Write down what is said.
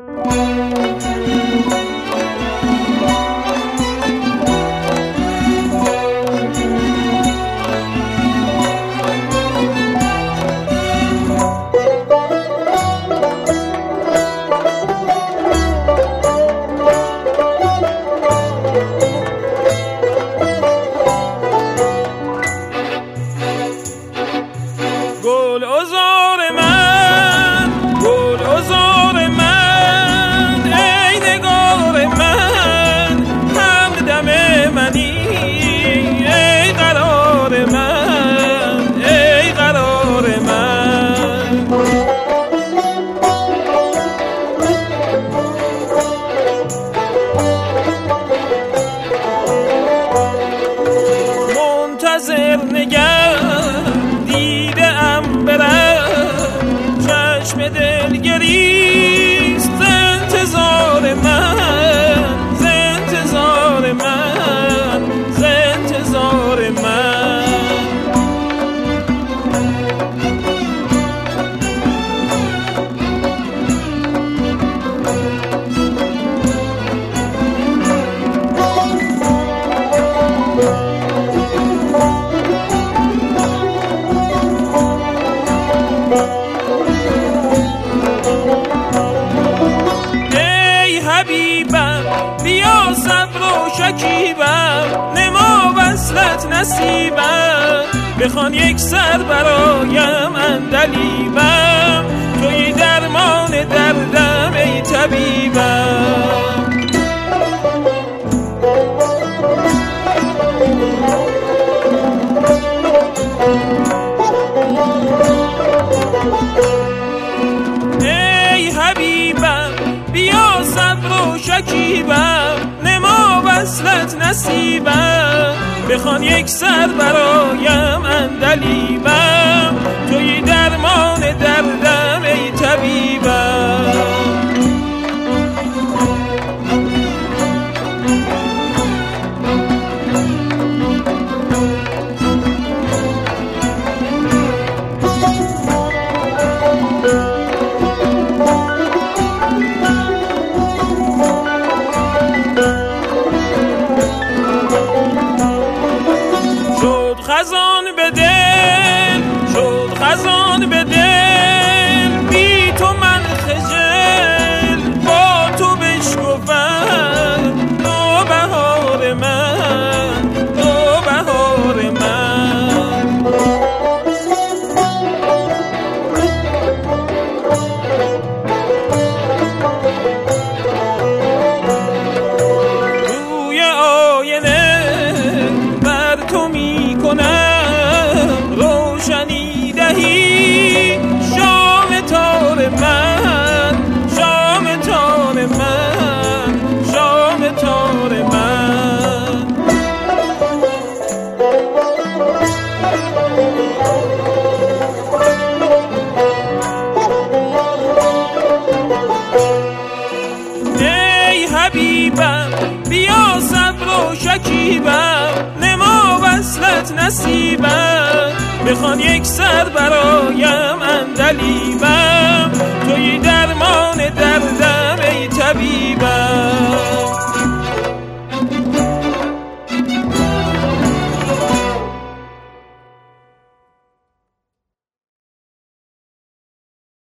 بخوان یک سر برایم عندلیبم، توی درمان دردم ای طبیبم. ای حبیبم بیا صبر و شکیبم، نما وصلت نصیبم. بخوان یک سر برایم عندلیبم، توی درمان دردم ای طبیبم. خزان به دل شد، خزان به دل، بی تو من خجل با تو بشکفم. تو بهار من، تو بهار من. روی آینه بر تو می کنم روشنی دهی، شام تار من، شام تار من، شام تار من. ای حبیبم بیا صبر و شکیبم، نما وصلت نصیبم. بخوان یک سر برایم عندلیبم،